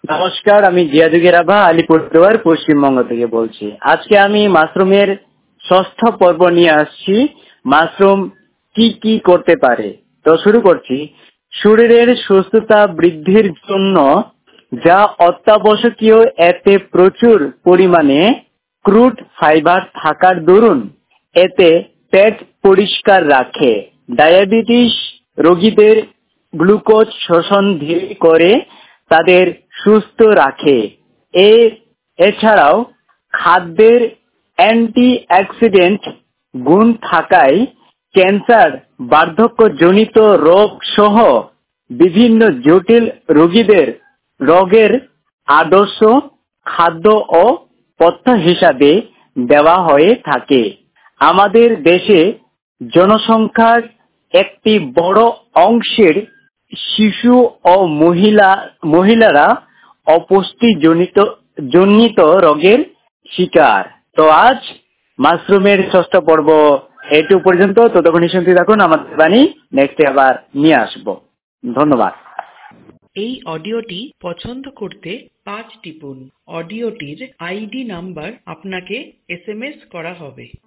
নমস্কার, আমি জিয়াদুগের আভা আলিপুরদুয়ার পশ্চিমবঙ্গ থেকে বলছি। আজকে আমি মাশরুমের ষষ্ঠ পর্ব নিয়ে আসছি। মাশরুম কি কি করতে পারে। তো শুরু করছি। শরীরের সুস্থতা বৃদ্ধির জন্য যা অত্যাবশ্যকীয়, এতে প্রচুর পরিমাণে ক্রুড ফাইবার থাকার দরুন এতে পেট পরিষ্কার রাখে, ডায়াবেটিস রোগীদের গ্লুকোজ শোষণ ধীর করে তাদের সুস্থ রাখে। এছাড়াও খাদ্যের অ্যান্টি অক্সিডেন্ট গুণ থাকায় ক্যান্সার, বার্ধক্যজনিত রোগ সহ বিভিন্ন জটিল রোগের আদর্শ খাদ্য ও পথ্য হিসাবে দেওয়া হয়ে থাকে। আমাদের দেশে জনসংখ্যার একটি বড় অংশের শিশু ও মহিলারা অপুষ্টি জনিত রোগের শিকার। তো আজ মাশরুমের ষষ্ঠ পর্ব এটু পর্যন্ত। ততক্ষণই শুনতে থাকুন আমাদের বাণী। নেক্সটে আবার নিয়ে আসবো। ধন্যবাদ। এই অডিওটি পছন্দ করতে 5 টিপুন। অডিওটির আইডি নাম্বার আপনাকে SMS করা হবে।